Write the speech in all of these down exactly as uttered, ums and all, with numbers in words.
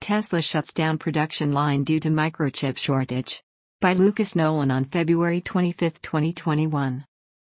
Tesla shuts down production line due to microchip shortage. By Lucas Nolan on February twenty-fifth, twenty twenty-one.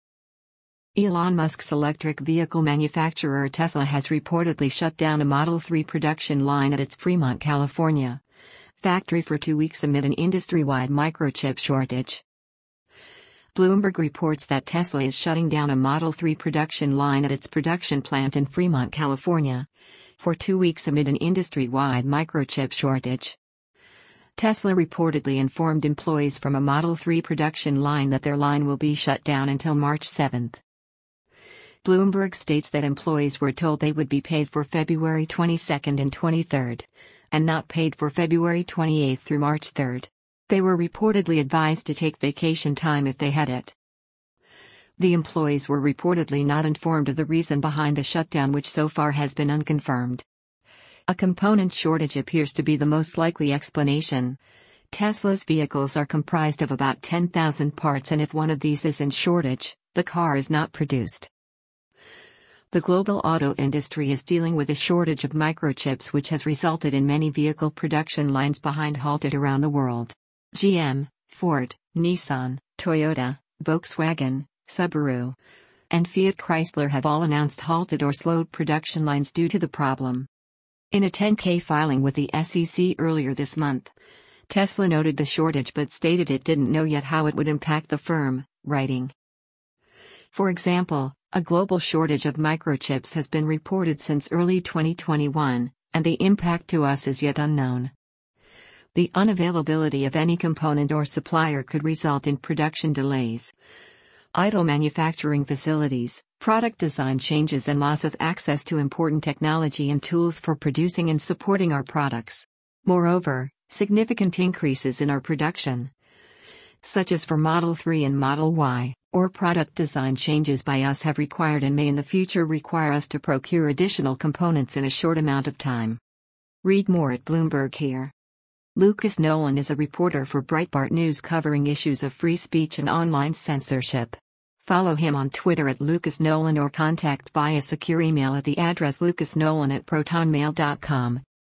Elon Musk's electric vehicle manufacturer Tesla has reportedly shut down a Model three production line at its Fremont, California factory for two weeks amid an industry-wide microchip shortage. Bloomberg reports that Tesla is shutting down a Model three production line at its production plant in Fremont, California, for two weeks amid an industry-wide microchip shortage. Tesla reportedly informed employees from a Model three production line that their line will be shut down until March seventh. Bloomberg states that employees were told they would be paid for February twenty-second and twenty-third, and not paid for February twenty-eighth through March third. They were reportedly advised to take vacation time if they had it. The employees were reportedly not informed of the reason behind the shutdown, which so far has been unconfirmed. A component shortage appears to be the most likely explanation. Tesla's vehicles are comprised of about ten thousand parts, and if one of these is in shortage, the car is not produced. The global auto industry is dealing with a shortage of microchips, which has resulted in many vehicle production lines behind halted around the world. G M, Ford, Nissan, Toyota, Volkswagen, Subaru, and Fiat Chrysler have all announced halted or slowed production lines due to the problem. In a ten K filing with the S E C earlier this month, Tesla noted the shortage but stated it didn't know yet how it would impact the firm, writing, "For example, a global shortage of microchips has been reported since early twenty twenty-one, and the impact to us is yet unknown. The unavailability of any component or supplier could result in production delays, idle manufacturing facilities, product design changes, and loss of access to important technology and tools for producing and supporting our products. Moreover, significant increases in our production, such as for Model three and Model Y, or product design changes by us have required and may in the future require us to procure additional components in a short amount of time." Read more at Bloomberg here. Lucas Nolan is a reporter for Breitbart News covering issues of free speech and online censorship. Follow him on Twitter at Lucas Nolan or contact via secure email at the address lucasnolan at protonmail dot com.